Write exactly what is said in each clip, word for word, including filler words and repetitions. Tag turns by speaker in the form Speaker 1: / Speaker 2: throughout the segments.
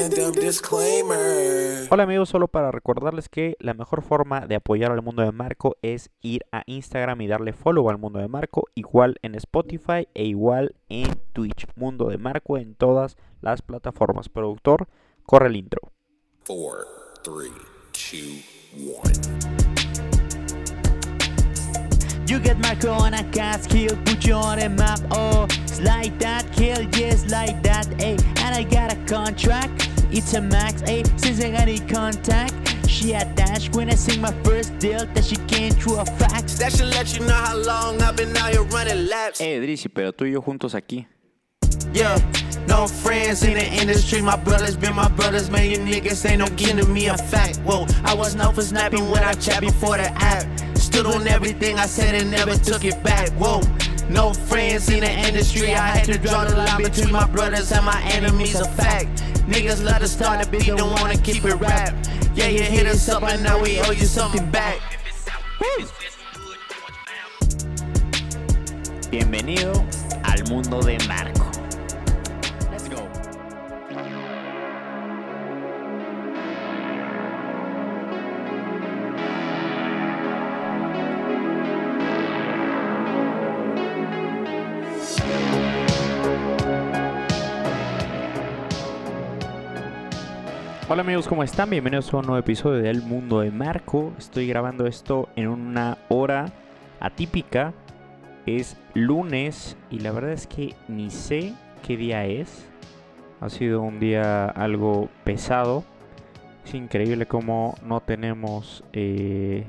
Speaker 1: Random disclaimer.
Speaker 2: Hola amigos, solo para recordarles que la mejor forma de apoyar al Mundo de Marco es ir a Instagram y darle follow al Mundo de Marco, igual en Spotify e igual en Twitch. Mundo de Marco en todas las plataformas. Productor, corre el intro.
Speaker 1: four, three, two, one.
Speaker 3: You get Marco on a cast, he'll put you on a map. Oh, it's like that, kill, yes, like that, ayy. And I got a contract, it's a max, ayy. Since I got in contact, she attached when I sing my first deal that she came through a fax.
Speaker 1: That should let you know how long I've been out here running laps.
Speaker 2: Eh, Drizzy, pero tú y yo juntos aquí.
Speaker 1: Yeah, no friends in the industry. My brothers been my brothers, man. You niggas ain't no giving me a fact. Whoa, I was known for snapping when I chat before the app. Stood on everything I said and never took it back. Whoa, no friends in the industry. I had to draw the line between my brothers and my enemies. A fact. Niggas love to start a beat, don't wanna keep it rap. Yeah, you hit us up and now we owe you something back. Woo.
Speaker 2: Bienvenido al Mundo de Marco.
Speaker 3: Let's go.
Speaker 2: Hola amigos, ¿cómo están? Bienvenidos a un nuevo episodio del Mundo de Marco. Estoy grabando esto en una hora atípica. Es lunes y la verdad es que ni sé qué día es. Ha sido un día algo pesado. Es increíble cómo no tenemos eh,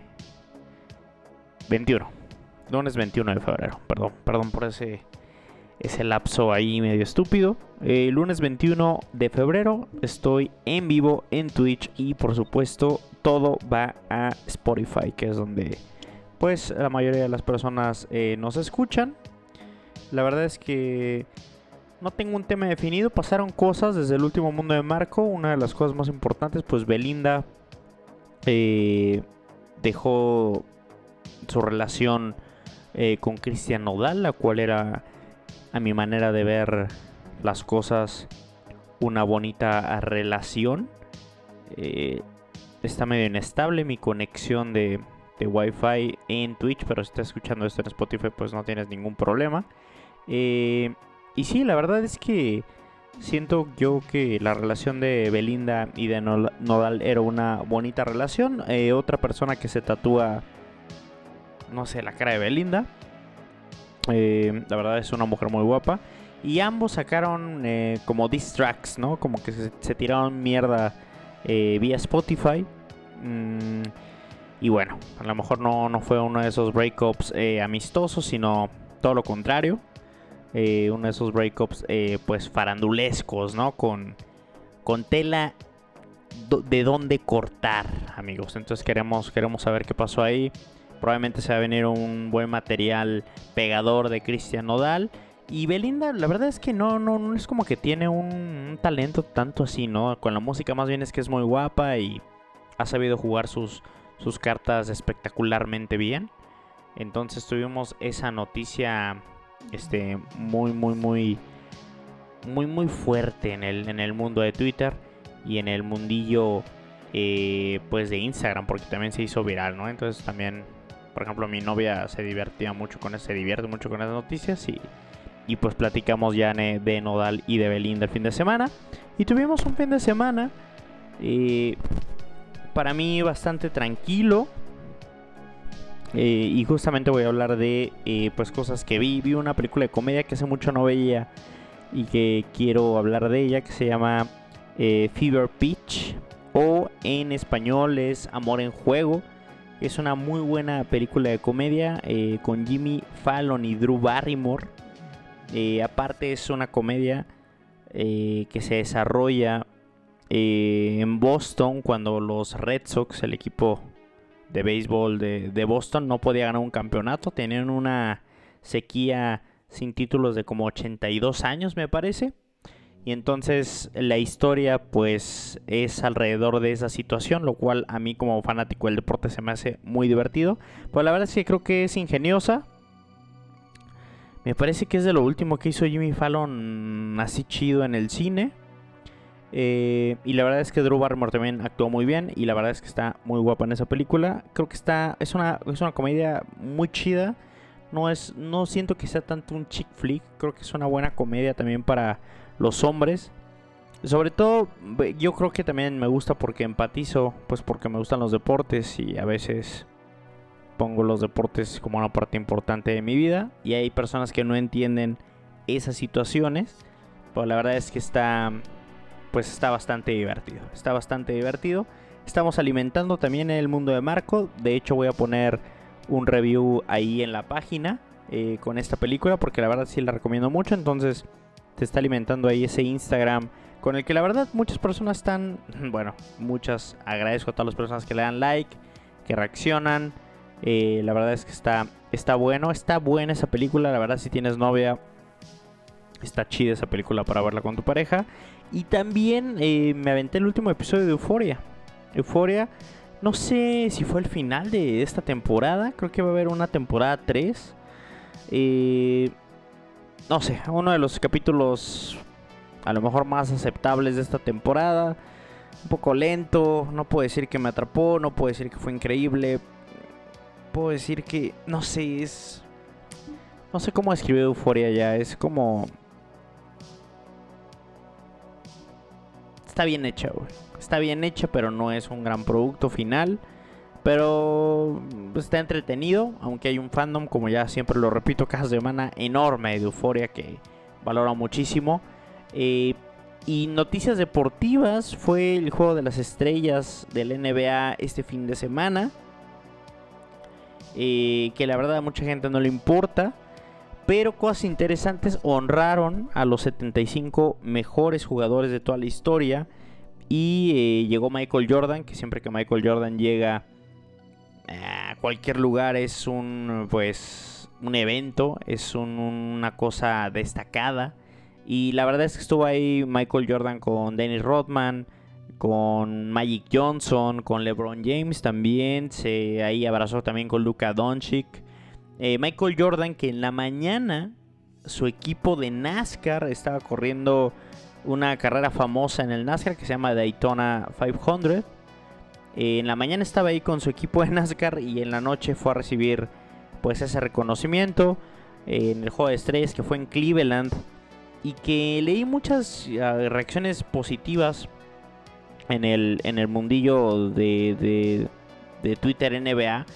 Speaker 2: veintiuno. Lunes veintiuno de febrero. Perdón, perdón por ese, ese lapso ahí medio estúpido. Eh, lunes veintiuno de febrero estoy en vivo en Twitch y por supuesto todo va a Spotify, que es donde pues la mayoría de las personas eh, nos escuchan. La verdad es que no tengo un tema definido. Pasaron cosas desde el último Mundo de Marco. Una de las cosas más importantes, pues Belinda eh, dejó su relación eh, con Cristian Nodal, la cual era, a mi manera de ver las cosas, una bonita relación. Eh, está medio inestable mi conexión de... de Wi-Fi en Twitch, pero si estás escuchando esto en Spotify pues no tienes ningún problema. Eh, y sí, la verdad es que siento yo que la relación de Belinda y de Nodal era una bonita relación. Eh, otra persona que se tatúa, no sé, la cara de Belinda. Eh, la verdad es una mujer muy guapa. Y ambos sacaron eh, como diss tracks, ¿no? Como que se, se tiraron mierda eh, vía Spotify. Mm, Y bueno, a lo mejor no, no fue uno de esos breakups eh, amistosos, sino todo lo contrario. Eh, uno de esos breakups eh, pues farandulescos, ¿no? Con, con tela do, de dónde cortar, amigos. Entonces queremos, queremos saber qué pasó ahí. Probablemente se va a venir un buen material pegador de Cristian Nodal. Y Belinda, la verdad es que no, no, no es como que tiene un, un talento tanto así, ¿no? Con la música más bien es que es muy guapa y ha sabido jugar sus... sus cartas espectacularmente bien. Entonces tuvimos esa noticia este muy muy muy muy muy fuerte en el en el mundo de Twitter y en el mundillo eh, pues de Instagram, porque también se hizo viral, ¿no? Entonces también, por ejemplo, mi novia se divertía mucho con se divierte mucho con esas noticias y y pues platicamos ya de Nodal y de Belinda el fin de semana y tuvimos un fin de semana eh, para mí bastante tranquilo. Eh, y justamente voy a hablar de eh, pues cosas que vi. Vi una película de comedia que hace mucho no veía y que quiero hablar de ella, que se llama eh, Fever Pitch, o en español es Amor en Juego. Es una muy buena película de comedia eh, con Jimmy Fallon y Drew Barrymore. Eh, aparte es una comedia eh, que se desarrolla Eh, en Boston, cuando los Red Sox, el equipo de béisbol de, de Boston, no podía ganar un campeonato. Tenían una sequía sin títulos de como ochenta y dos años, me parece. Y entonces la historia pues es alrededor de esa situación, lo cual a mí como fanático del deporte se me hace muy divertido. Pues la verdad es que creo que es ingeniosa. Me parece que es de lo último que hizo Jimmy Fallon así chido en el cine. Eh, y la verdad es que Drew Barrymore también actuó muy bien. Y la verdad es que está muy guapa en esa película. Creo que está es una, es una comedia muy chida. No, es, no siento que sea tanto un chick flick. Creo que es una buena comedia también para los hombres. Sobre todo, yo creo que también me gusta porque empatizo, pues porque me gustan los deportes y a veces pongo los deportes como una parte importante de mi vida. Y hay personas que no entienden esas situaciones, pero la verdad es que está, pues está bastante divertido. Está bastante divertido. Estamos alimentando también el mundo de Marco. De hecho, voy a poner un review ahí en la página eh, con esta película, porque la verdad sí la recomiendo mucho. Entonces, te está alimentando ahí ese Instagram, con el que la verdad muchas personas están, bueno, muchas, agradezco a todas las personas que le dan like, que reaccionan. Eh, la verdad es que está, está bueno, está buena esa película. La verdad, si tienes novia, está chida esa película para verla con tu pareja. Y también eh, me aventé el último episodio de Euphoria. Euphoria, no sé si fue el final de esta temporada. Creo que va a haber una temporada tres. Eh, no sé, uno de los capítulos a lo mejor más aceptables de esta temporada. Un poco lento, no puedo decir que me atrapó, no puedo decir que fue increíble. Puedo decir que, no sé, es... No sé cómo describir Euphoria ya, es como... Está bien hecha, güey. Está bien hecha, pero no es un gran producto final. Pero está entretenido, aunque hay un fandom, como ya siempre lo repito cada semana, enorme de Euphoria que valoro muchísimo. Eh, y noticias deportivas, fue el Juego de las Estrellas del N B A este fin de semana. Eh, que la verdad a mucha gente no le importa. Pero cosas interesantes, honraron a los setenta y cinco mejores jugadores de toda la historia. Y eh, llegó Michael Jordan, que siempre que Michael Jordan llega a cualquier lugar es un, pues, un evento, es un, una cosa destacada. Y la verdad es que estuvo ahí Michael Jordan con Dennis Rodman, con Magic Johnson, con LeBron James también. Se ahí abrazó también con Luka Doncic. Eh, Michael Jordan, que en la mañana su equipo de NASCAR estaba corriendo una carrera famosa en el NASCAR que se llama Daytona quinientos. Eh, en la mañana estaba ahí con su equipo de NASCAR y en la noche fue a recibir pues ese reconocimiento eh, en el Juego de Estrellas que fue en Cleveland. Y que leí muchas uh, reacciones positivas en el, en el mundillo de, de, de Twitter N B A.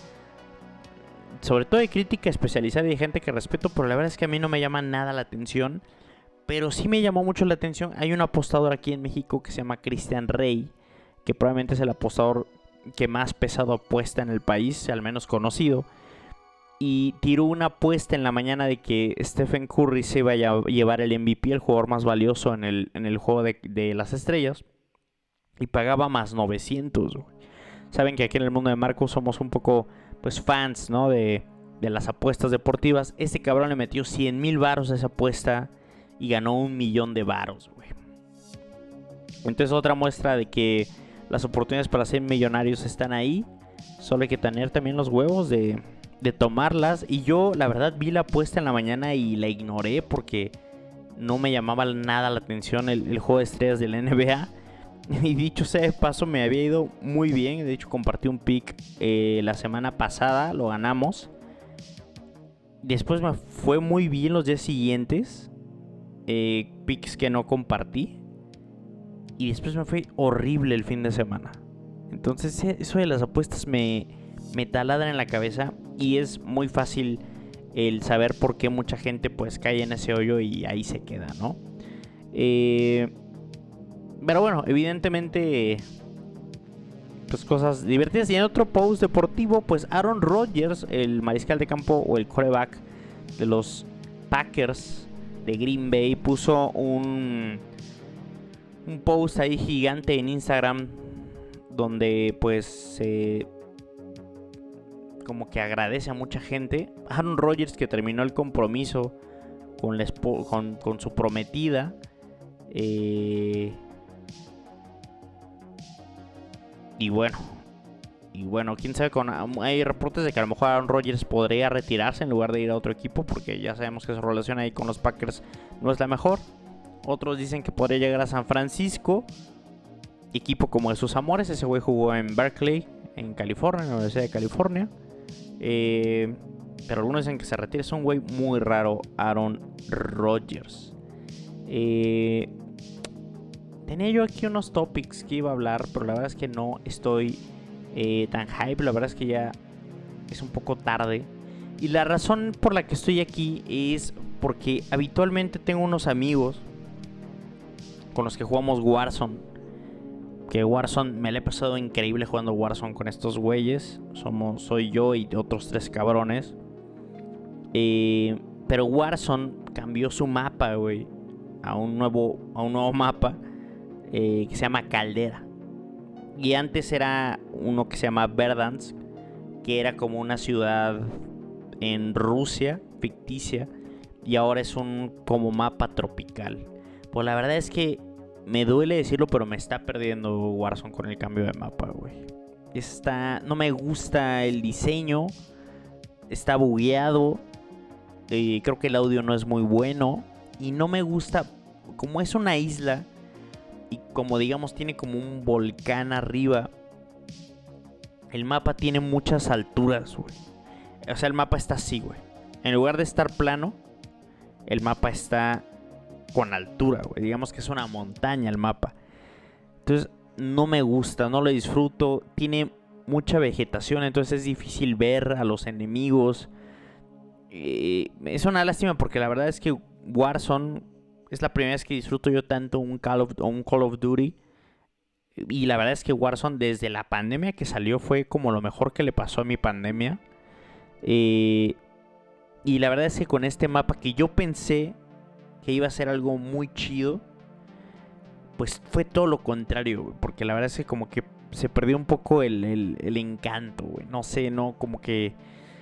Speaker 2: Sobre todo de crítica especializada y de gente que respeto, pero la verdad es que a mí no me llama nada la atención. Pero sí me llamó mucho la atención. Hay un apostador aquí en México que se llama Cristian Rey, que probablemente es el apostador que más pesado apuesta en el país, al menos conocido. Y tiró una apuesta en la mañana de que Stephen Curry se iba a llevar el M V P, el jugador más valioso en el, en el juego de, de las estrellas. Y pagaba más novecientos. Güey. Saben que aquí en el mundo de Marco somos un poco pues fans, ¿no? De, de las apuestas deportivas. Este cabrón le metió cien mil varos a esa apuesta y ganó un millón de varos, güey. Entonces otra muestra de que las oportunidades para ser millonarios están ahí. Solo hay que tener también los huevos de... de tomarlas. Y yo la verdad vi la apuesta en la mañana y la ignoré porque no me llamaba nada la atención el, el juego de estrellas del N B A. Y dicho sea de paso, me había ido muy bien. De hecho compartí un pick eh, la semana pasada, lo ganamos. Después me fue muy bien los días siguientes, eh, picks que no compartí. Y después me fue horrible el fin de semana. Entonces eso de las apuestas me... me taladra en la cabeza y es muy fácil el saber por qué mucha gente pues cae en ese hoyo y ahí se queda, ¿no? Eh, pero bueno, evidentemente pues cosas divertidas. Y en otro post deportivo, pues Aaron Rodgers, el mariscal de campo o el quarterback de los Packers de Green Bay, puso un un post ahí gigante en Instagram donde pues se eh, como que agradece a mucha gente. Aaron Rodgers, que terminó el compromiso con, la esp- con, con su prometida. Eh, y bueno. Y bueno, quién sabe. Con, hay reportes de que a lo mejor Aaron Rodgers podría retirarse en lugar de ir a otro equipo, porque ya sabemos que su relación ahí con los Packers no es la mejor. Otros dicen que podría llegar a San Francisco, equipo como de sus amores. Ese güey jugó en Berkeley, en California, en la Universidad de California. Eh, pero algunos dicen que se retira. Es un güey muy raro, Aaron Rodgers. Eh, tenía yo aquí unos topics que iba a hablar, pero la verdad es que no estoy eh, tan hype. La verdad es que ya es un poco tarde. Y la razón por la que estoy aquí es porque habitualmente tengo unos amigos con los que jugamos Warzone. Que Warzone, me la he pasado increíble jugando Warzone con estos güeyes. Somos, soy yo y otros tres cabrones. Eh, pero Warzone cambió su mapa, güey, a un nuevo, a un nuevo mapa eh, que se llama Caldera. Y antes era uno que se llama Verdansk, que era como una ciudad en Rusia, ficticia. Y ahora es un como mapa tropical. Pues la verdad es que me duele decirlo, pero me está perdiendo Warzone con el cambio de mapa, güey. Está, no me gusta el diseño. Está bugueado. Eh, creo que el audio no es muy bueno. Y no me gusta, como es una isla y como digamos tiene como un volcán arriba, el mapa tiene muchas alturas, güey. O sea, el mapa está así, güey. En lugar de estar plano, el mapa está con altura, güey. Digamos que es una montaña el mapa. Entonces, no me gusta, no lo disfruto. Tiene mucha vegetación, entonces es difícil ver a los enemigos. Eh, es una lástima porque la verdad es que Warzone es la primera vez que disfruto yo tanto un Call of, un Call of Duty. Y la verdad es que Warzone desde la pandemia que salió fue como lo mejor que le pasó a mi pandemia. Eh, y la verdad es que con este mapa que yo pensé que iba a ser algo muy chido, pues fue todo lo contrario, güey. Porque la verdad es que como que se perdió un poco el, el, el encanto, güey. No sé, no, como que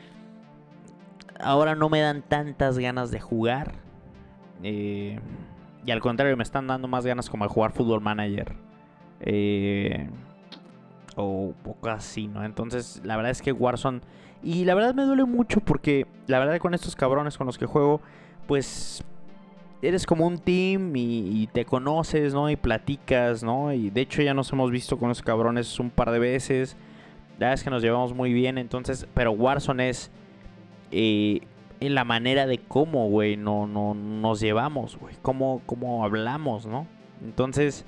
Speaker 2: ahora no me dan tantas ganas de jugar. Eh, y al contrario, me están dando más ganas como de jugar Football Manager. Eh, o poco así, ¿no? Entonces, la verdad es que Warzone... Y la verdad me duele mucho porque la verdad con estos cabrones con los que juego, pues eres como un team y, y te conoces, ¿no? Y platicas, ¿no? Y de hecho ya nos hemos visto con esos cabrones un par de veces. La verdad es que nos llevamos muy bien, entonces... Pero Warzone es... Eh, en la manera de cómo, güey, no, no nos llevamos, güey. Cómo, cómo hablamos, ¿no? Entonces...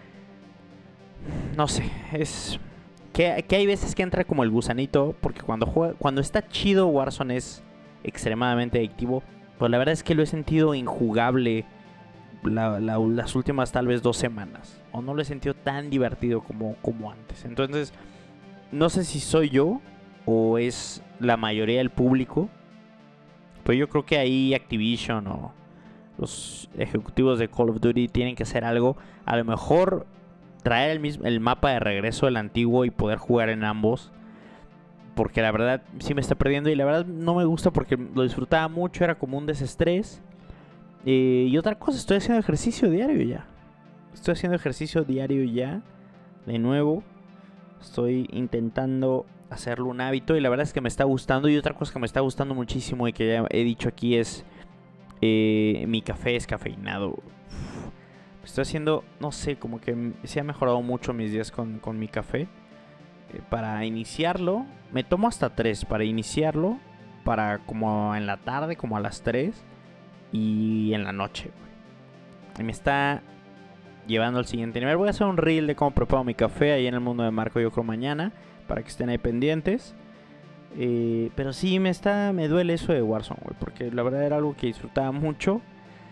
Speaker 2: No sé, es... Que, que hay veces que entra como el gusanito, porque cuando juega, cuando está chido Warzone es extremadamente adictivo. Pues la verdad es que lo he sentido injugable la, la, las últimas tal vez dos semanas. O no lo he sentido tan divertido como, como antes. Entonces, no sé si soy yo o es la mayoría del público. Pero yo creo que ahí Activision o los ejecutivos de Call of Duty tienen que hacer algo. A lo mejor... traer el, mismo, el mapa de regreso del antiguo y poder jugar en ambos. Porque la verdad sí me está perdiendo. Y la verdad no me gusta porque lo disfrutaba mucho. Era como un desestrés. eh, Y otra cosa, estoy haciendo ejercicio diario ya. Estoy haciendo ejercicio diario ya. De nuevo. Estoy intentando hacerlo un hábito. Y la verdad es que me está gustando. Y otra cosa que me está gustando muchísimo y que ya he dicho aquí es eh, mi café descafeinado. Estoy haciendo, no sé, como que se ha mejorado mucho mis días con, con mi café. Eh, para iniciarlo, me tomo hasta tres para iniciarlo. Para como en la tarde, como a las tres. Y en la noche, güey. Y me está llevando al siguiente nivel. Voy a hacer un reel de cómo preparo mi café ahí en el mundo de Marco, yo creo mañana. Para que estén ahí pendientes. Eh, pero sí, me está me duele eso de Warzone, güey. Porque la verdad era algo que disfrutaba mucho.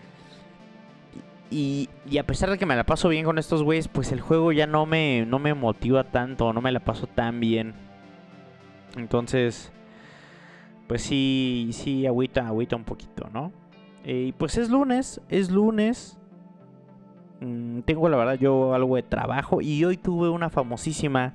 Speaker 2: Y, y a pesar de que me la paso bien con estos güeyes, pues el juego ya no me, no me motiva tanto, no me la paso tan bien. Entonces, pues sí, sí, agüita, agüita un poquito, ¿no? Eh, y pues es lunes, es lunes. Mm, tengo la verdad yo algo de trabajo y hoy tuve una famosísima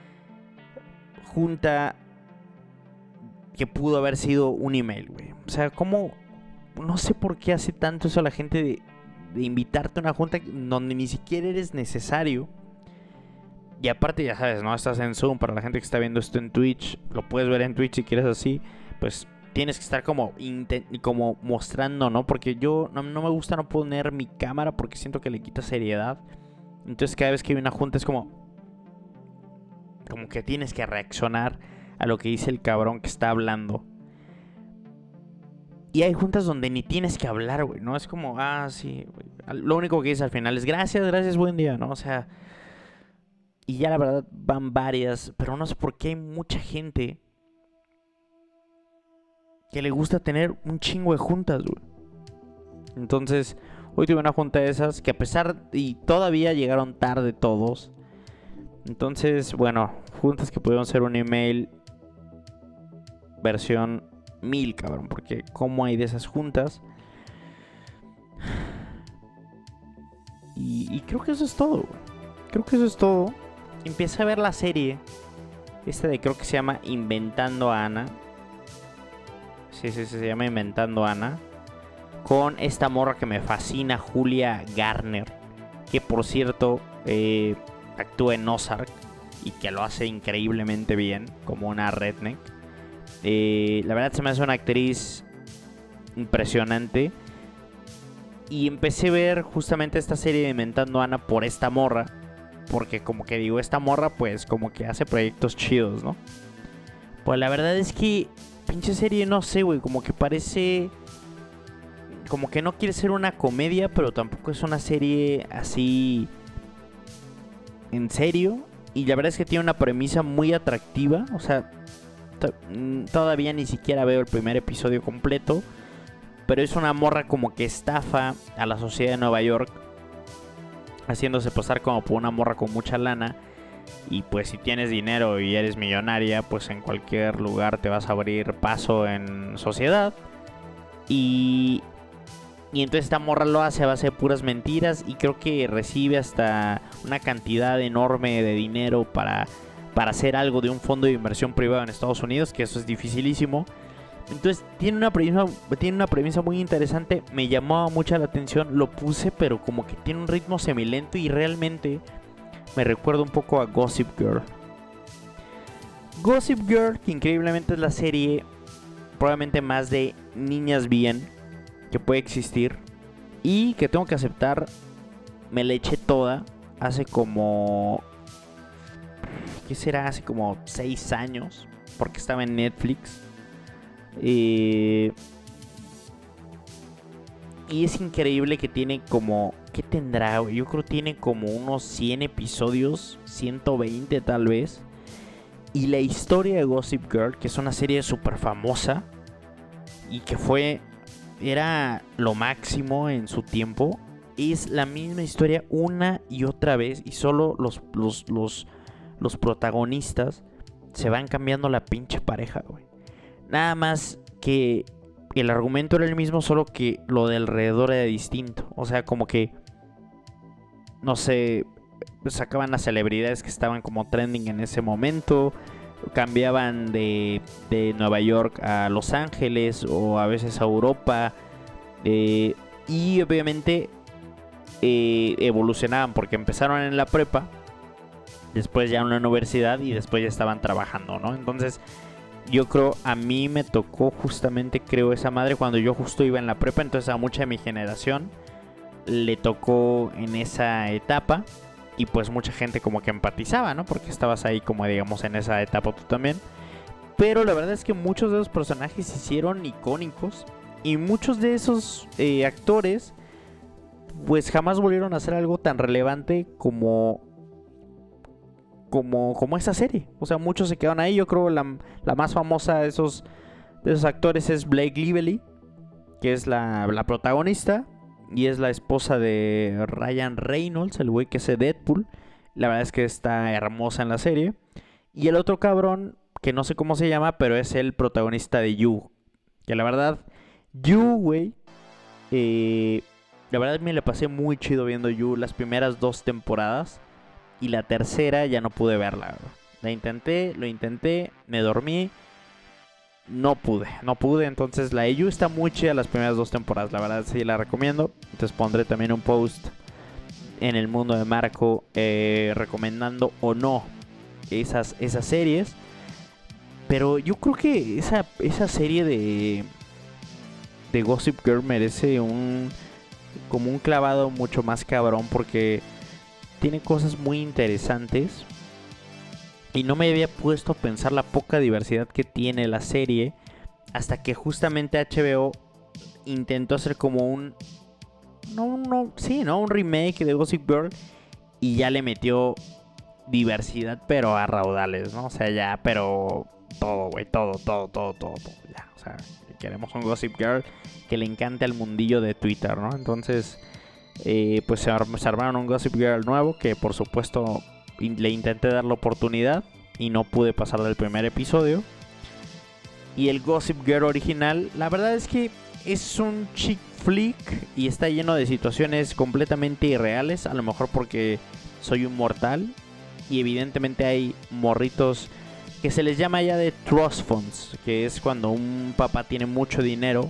Speaker 2: junta que pudo haber sido un email, güey. O sea, como, no sé por qué hace tanto eso la gente de... de invitarte a una junta donde ni siquiera eres necesario. Y aparte ya sabes, ¿no? Estás en Zoom. Para la gente que está viendo esto en Twitch, lo puedes ver en Twitch si quieres así. Pues tienes que estar como, inten- como mostrando, ¿no? Porque yo no, no me gusta no poner mi cámara porque siento que le quita seriedad. Entonces cada vez que hay una junta es como... Como que tienes que reaccionar a lo que dice el cabrón que está hablando. Y hay juntas donde ni tienes que hablar, güey, ¿no? Es como, ah, sí, güey. Lo único que dice al final es gracias, gracias, buen día, ¿no? O sea... Y ya la verdad van varias, pero no sé por qué hay mucha gente que le gusta tener un chingo de juntas, güey. Entonces, hoy tuve una junta de esas que a pesar y todavía llegaron tarde todos. Entonces, bueno, juntas que pudieron ser un email versión mil, cabrón, porque cómo hay de esas juntas. Y, y creo que eso es todo, güey. Creo que eso es todo. Empecé a ver la serie. Esta de creo que se llama Inventando a Ana. Sí, sí, sí, se llama Inventando a Ana. Con esta morra que me fascina, Julia Garner. Que por cierto, eh, actúa en Ozark. Y que lo hace increíblemente bien. Como una redneck. Eh, la verdad se me hace una actriz impresionante. Y empecé a ver justamente esta serie de Inventando a Ana por esta morra. Porque como que digo, esta morra pues como que hace proyectos chidos, ¿no? Pues la verdad es que pinche serie, no sé, güey, como que parece... Como que no quiere ser una comedia, pero tampoco es una serie así... En serio. Y la verdad es que tiene una premisa muy atractiva. O sea, to- todavía ni siquiera veo el primer episodio completo. Pero es una morra como que estafa a la sociedad de Nueva York, haciéndose pasar como por una morra con mucha lana. Y pues si tienes dinero y eres millonaria, pues en cualquier lugar te vas a abrir paso en sociedad. Y, y entonces esta morra lo hace a base de puras mentiras. Y creo que recibe hasta una cantidad enorme de dinero para, para hacer algo de un fondo de inversión privado en Estados Unidos, que eso es dificilísimo. Entonces tiene una premisa, tiene una premisa muy interesante. Me llamaba mucho la atención. Lo puse, pero como que tiene un ritmo semilento. Y realmente me recuerda un poco a Gossip Girl. Gossip Girl, que increíblemente es la serie probablemente más de niñas bien que puede existir. Y que tengo que aceptar, me la eché toda hace como... ¿Qué será? Hace como seis años. Porque estaba en Netflix. Eh, y es increíble que tiene como... ¿Qué tendrá? Yo creo que tiene como unos cien episodios, ciento veinte tal vez. Y la historia de Gossip Girl, que es una serie súper famosa y que fue... Era lo máximo en su tiempo. Es la misma historia una y otra vez. Y solo los, los, los, los protagonistas se van cambiando la pinche pareja, güey. Nada más que el argumento era el mismo, solo que lo de alrededor era distinto. O sea, como que, no sé, sacaban las celebridades que estaban como trending en ese momento. Cambiaban de, de Nueva York a Los Ángeles o a veces a Europa. Eh, y obviamente eh, evolucionaban porque empezaron en la prepa, después ya en la universidad y después ya estaban trabajando, ¿no? Entonces... Yo creo, a mí me tocó justamente, creo, esa madre cuando yo justo iba en la prepa. Entonces a mucha de mi generación le tocó en esa etapa. Y pues mucha gente como que empatizaba, ¿no? Porque estabas ahí como digamos en esa etapa tú también. Pero la verdad es que muchos de esos personajes se hicieron icónicos. Y muchos de esos eh, actores pues jamás volvieron a hacer algo tan relevante como... Como, como esa serie. O sea, muchos se quedaron ahí. Yo creo la, la más famosa de esos, de esos actores es Blake Lively, que es la, la protagonista. Y es la esposa de Ryan Reynolds, el güey que hace Deadpool. La verdad es que está hermosa en la serie. Y el otro cabrón, que no sé cómo se llama, pero es el protagonista de You. Que la verdad, You, güey, eh, la verdad me la pasé muy chido viendo You las primeras dos temporadas. Y la tercera ya no pude verla, bro. La intenté, lo intenté, me dormí. No pude, no pude. Entonces la E U está muy chida las primeras dos temporadas. La verdad sí la recomiendo. Entonces pondré también un post en el mundo de Marco eh, recomendando o no esas, esas series. Pero yo creo que esa, esa serie de, de Gossip Girl merece un como un clavado mucho más cabrón, porque tiene cosas muy interesantes. Y no me había puesto a pensar la poca diversidad que tiene la serie hasta que justamente H B O intentó hacer como un... No, no, sí, ¿no? Un remake de Gossip Girl y ya le metió diversidad, pero a raudales, ¿no? O sea, ya, pero todo, güey, todo, todo, todo, todo, todo, ya. O sea, queremos un Gossip Girl que le encante al mundillo de Twitter, ¿no? Entonces, eh, pues se, ar- se armaron un Gossip Girl nuevo que, por supuesto, in- le intenté dar la oportunidad y no pude pasar del primer episodio. Y el Gossip Girl original, la verdad es que es un chick flick y está lleno de situaciones completamente irreales, a lo mejor porque soy un mortal. Y evidentemente hay morritos que se les llama ya de trust funds, que es cuando un papá tiene mucho dinero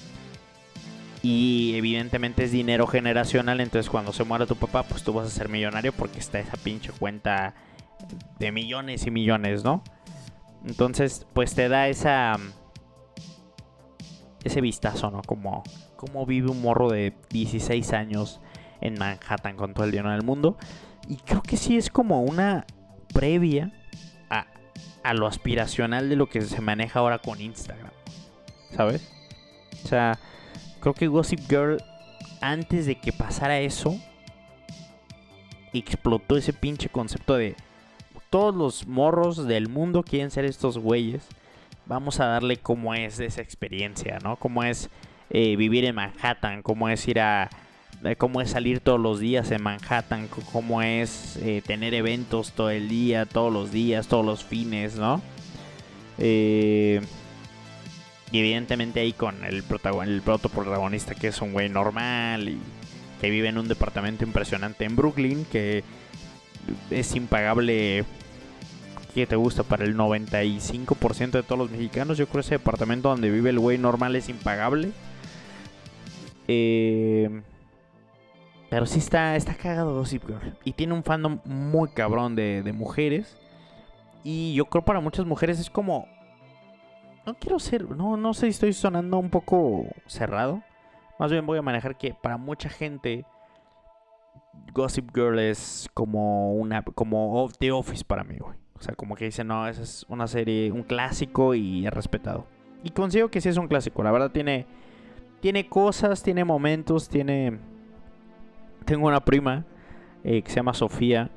Speaker 2: y evidentemente es dinero generacional. Entonces cuando se muera tu papá, pues tú vas a ser millonario porque está esa pinche cuenta de millones y millones, ¿no? Entonces pues te da esa ese vistazo, ¿no? Como, como vive un morro de dieciséis años en Manhattan con todo el dinero del mundo. Y creo que sí es como una previa a, a lo aspiracional de lo que se maneja ahora con Instagram, ¿sabes? O sea, creo que Gossip Girl, antes de que pasara eso, explotó ese pinche concepto de todos los morros del mundo quieren ser estos güeyes. Vamos a darle cómo es esa experiencia, ¿no? Cómo es eh, vivir en Manhattan, cómo es ir a... cómo es salir todos los días en Manhattan, cómo es eh, tener eventos todo el día, todos los días, todos los fines, ¿no? Eh, y evidentemente ahí con el, protagon- el protoprotagonista, que es un güey normal y que vive en un departamento impresionante en Brooklyn, que es impagable. ¿Qué te gusta? Para el noventa y cinco por ciento de todos los mexicanos, yo creo que ese departamento donde vive el güey normal es impagable. Eh... Pero sí está, está cagado Gossip Girl. Y tiene un fandom muy cabrón de, de mujeres. Y yo creo para muchas mujeres es como... No quiero ser... No, no sé si estoy sonando un poco cerrado. Más bien voy a manejar que para mucha gente Gossip Girl es como una... Como The Office para mí, güey. O sea, como que dicen, no, esa es una serie, un clásico y es respetado. Y considero que sí es un clásico. La verdad tiene... Tiene cosas, tiene momentos, tiene... Tengo una prima eh, que se llama Sofía.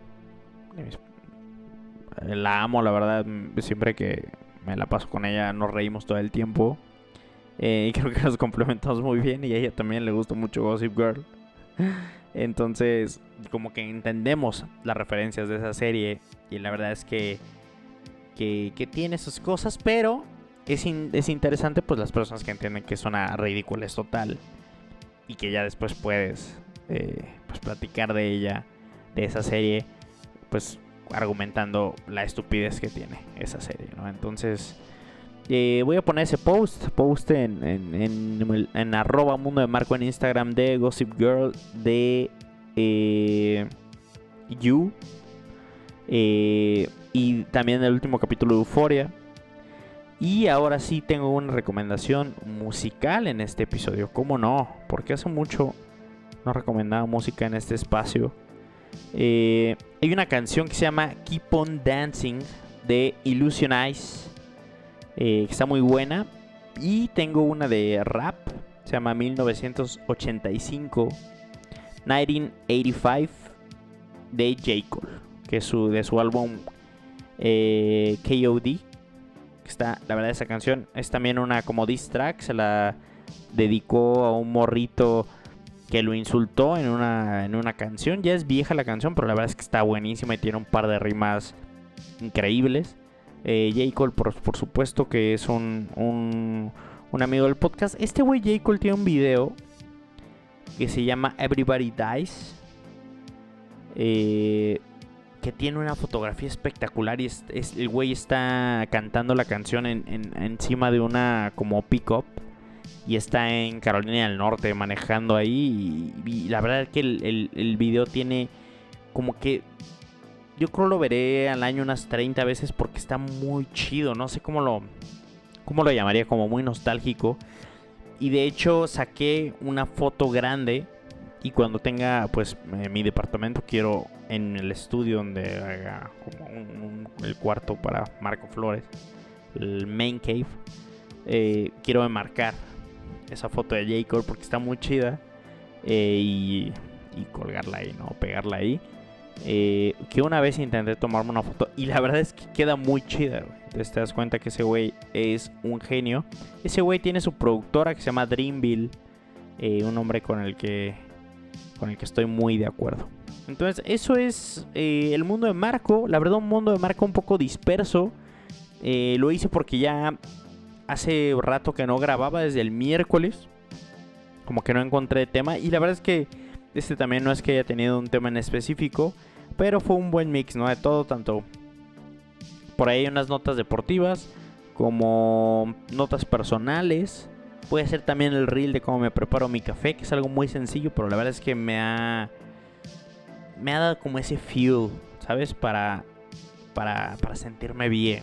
Speaker 2: La amo, la verdad. Siempre que me la paso con ella nos reímos todo el tiempo. Eh, y creo que nos complementamos muy bien. Y a ella también le gusta mucho Gossip Girl. Entonces, como que entendemos las referencias de esa serie. Y la verdad es que, que, que tiene sus cosas. Pero es, in, es interesante pues las personas que entienden que es una ridiculez total. Y que ya después puedes... Eh, pues platicar de ella, de esa serie, pues argumentando la estupidez que tiene esa serie, ¿no? Entonces eh, voy a poner ese post post en en, en, en arroba mundo de Marco en Instagram de Gossip Girl, de eh, You eh, y también el último capítulo de Euphoria. Y ahora sí tengo una recomendación musical en este episodio. ¿Cómo no? Porque hace mucho no recomendaba música en este espacio. Eh, hay una canción que se llama Keep on Dancing de Illusion Eyes, eh, que está muy buena. Y tengo una de rap, se llama mil novecientos ochenta y cinco, mil novecientos ochenta y cinco, de J. Cole, que es su, de su álbum eh, K O D. Está, la verdad, esa canción es también una como diss track. Se la dedicó a un morrito que lo insultó en una, en una canción. Ya es vieja la canción, pero la verdad es que está buenísima y tiene un par de rimas increíbles. Eh, J. Cole, por, por supuesto que es un, un, un amigo del podcast. Este güey J. Cole tiene un video que se llama Everybody Dies, eh, que tiene una fotografía espectacular. Y es, es, el güey está cantando la canción en, en, encima de una como pick-up. Y está en Carolina del Norte manejando ahí. Y, y la verdad es que el, el, el video tiene como que yo creo lo veré al año unas treinta veces porque está muy chido. No sé cómo lo, cómo lo llamaría, como muy nostálgico. Y de hecho saqué una foto grande. Y cuando tenga pues eh, mi departamento, quiero en el estudio donde haga como un, un, el cuarto para Marco Flores, el main cave, eh, quiero enmarcar esa foto de J. Cole porque está muy chida, eh, y, y colgarla ahí, ¿no? Pegarla ahí. Eh, que una vez intenté tomarme una foto y la verdad es que queda muy chida, güey. Entonces te das cuenta que ese güey es un genio. Ese güey tiene su productora que se llama Dreamville, eh, un hombre con el que con el que estoy muy de acuerdo. Entonces eso es eh, el mundo de Marco. La verdad, un mundo de Marco un poco disperso. eh, Lo hice porque ya hace rato que no grababa, desde el miércoles. Como que no encontré tema. Y la verdad es que este también no es que haya tenido un tema en específico, pero fue un buen mix, ¿no? De todo, tanto por ahí unas notas deportivas como notas personales. Puede ser también el reel de cómo me preparo mi café, que es algo muy sencillo, pero la verdad es que me ha me ha dado como ese fuel, ¿sabes? Para para, para sentirme bien.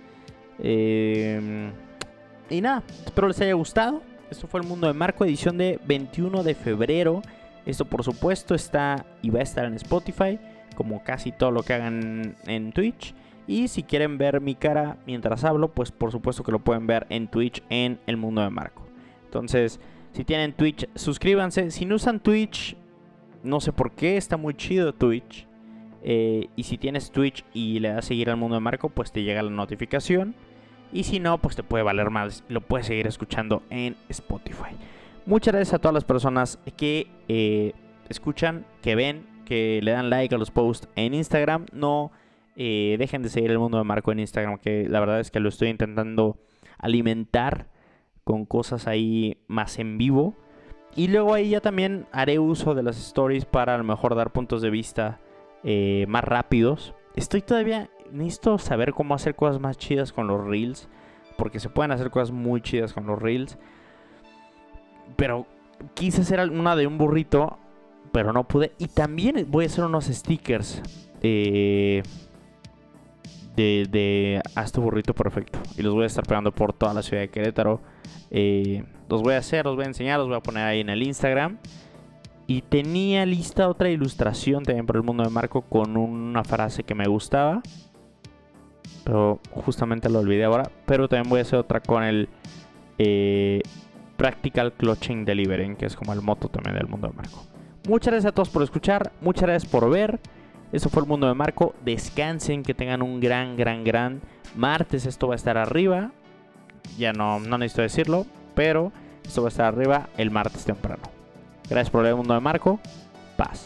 Speaker 2: Eh, y nada, espero les haya gustado. Esto fue el mundo de Marco, edición de veintiuno de febrero. Esto por supuesto está y va a estar en Spotify, como casi todo lo que hagan en Twitch. Y si quieren ver mi cara mientras hablo, pues por supuesto que lo pueden ver en Twitch en el mundo de Marco. Entonces, si tienen Twitch, suscríbanse. Si no usan Twitch, no sé por qué, está muy chido Twitch. Eh, y si tienes Twitch y le das a seguir al mundo de Marco, pues te llega la notificación. Y si no, pues te puede valer más. Lo puedes seguir escuchando en Spotify. Muchas gracias a todas las personas que eh, escuchan, que ven, que le dan like a los posts en Instagram. No eh, dejen de seguir el mundo de Marco en Instagram, que la verdad es que lo estoy intentando alimentar con cosas ahí más en vivo. Y luego ahí ya también haré uso de las stories para a lo mejor dar puntos de vista eh, más rápidos. Estoy todavía... Necesito saber cómo hacer cosas más chidas con los reels, porque se pueden hacer cosas muy chidas con los reels. Pero quise hacer una de un burrito, pero no pude. Y también voy a hacer unos stickers eh, de, de haz tu burrito perfecto. Y los voy a estar pegando por toda la ciudad de Querétaro. Eh, los voy a hacer, los voy a enseñar, los voy a poner ahí en el Instagram. Y tenía lista otra ilustración también por el mundo de Marco con una frase que me gustaba, pero justamente lo olvidé ahora. Pero también voy a hacer otra con el eh, Practical Clutching Delivering, que es como el moto también del mundo de Marco. Muchas gracias a todos por escuchar, muchas gracias por ver. Eso fue el mundo de Marco. Descansen, que tengan un gran, gran, gran martes. Esto va a estar arriba. Ya no, no necesito decirlo, pero esto va a estar arriba el martes temprano. Gracias por ver el mundo de Marco. Paz.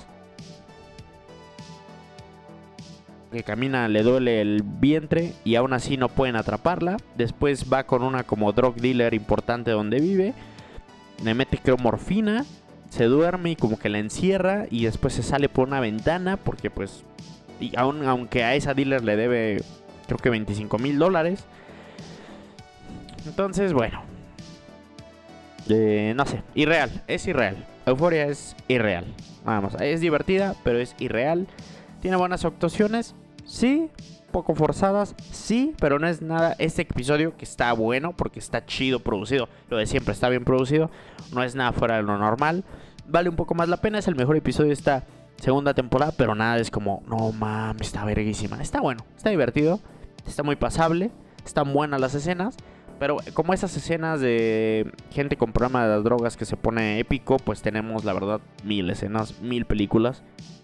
Speaker 2: Que camina, le duele el vientre y aún así no pueden atraparla. Después va con una como drug dealer importante donde vive. Le mete creo morfina. Se duerme y como que la encierra. Y después se sale por una ventana. Porque pues, y aun, aunque a esa dealer le debe creo que veinticinco mil dólares. Entonces bueno, eh, no sé, irreal, es irreal. Euforia es irreal. Vamos, es divertida, pero es irreal. Tiene buenas actuaciones, sí, poco forzadas, sí, pero no es nada. Este episodio que está bueno porque está chido producido, lo de siempre, está bien producido, no es nada fuera de lo normal. Vale un poco más la pena, es el mejor episodio de esta segunda temporada, pero nada es como, no mames, está verguísima. Está bueno, está divertido, está muy pasable, están buenas las escenas. Pero como esas escenas de gente con problema de las drogas que se pone épico, pues tenemos la verdad mil escenas, mil películas.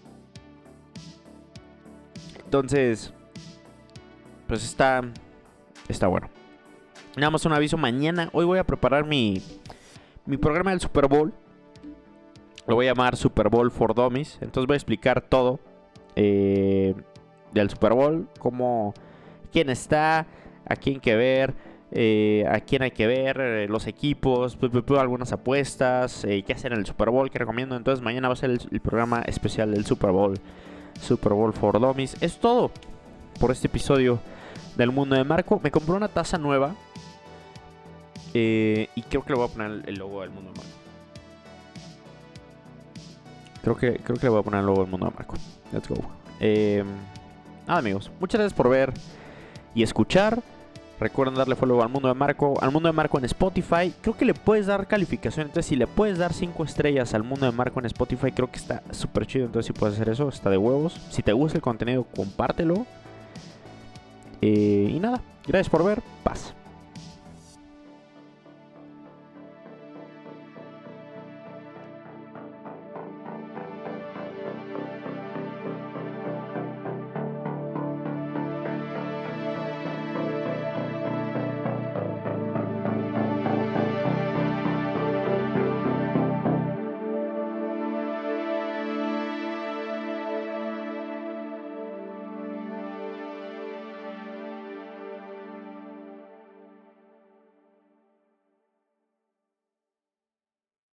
Speaker 2: Entonces, pues está, está bueno. Nada más un aviso, mañana, hoy voy a preparar mi, mi programa del Super Bowl. Lo voy a llamar Super Bowl for Dummies. Entonces voy a explicar todo eh, del Super Bowl, cómo, quién está, a quién que ver. Eh, a quién hay que ver, eh, los equipos, pu, pu, pu, algunas apuestas, eh, qué hacer en el Super Bowl, qué recomiendo. Entonces mañana va a ser el, el programa especial del Super Bowl, Super Bowl for Dummies. Es todo por este episodio del mundo de Marco. Me compré una taza nueva eh, y creo que le voy a poner el logo del mundo de Marco. Creo que, creo que le voy a poner el logo del mundo de Marco. Let's go. Eh, nada, amigos, muchas gracias por ver y escuchar. Recuerden darle follow al Mundo de Marco, al Mundo de Marco en Spotify. Creo que le puedes dar calificación. Entonces, si le puedes dar cinco estrellas al Mundo de Marco en Spotify, creo que está súper chido. Entonces, si puedes hacer eso, está de huevos. Si te gusta el contenido, compártelo. Eh, y nada, gracias por ver. Paz.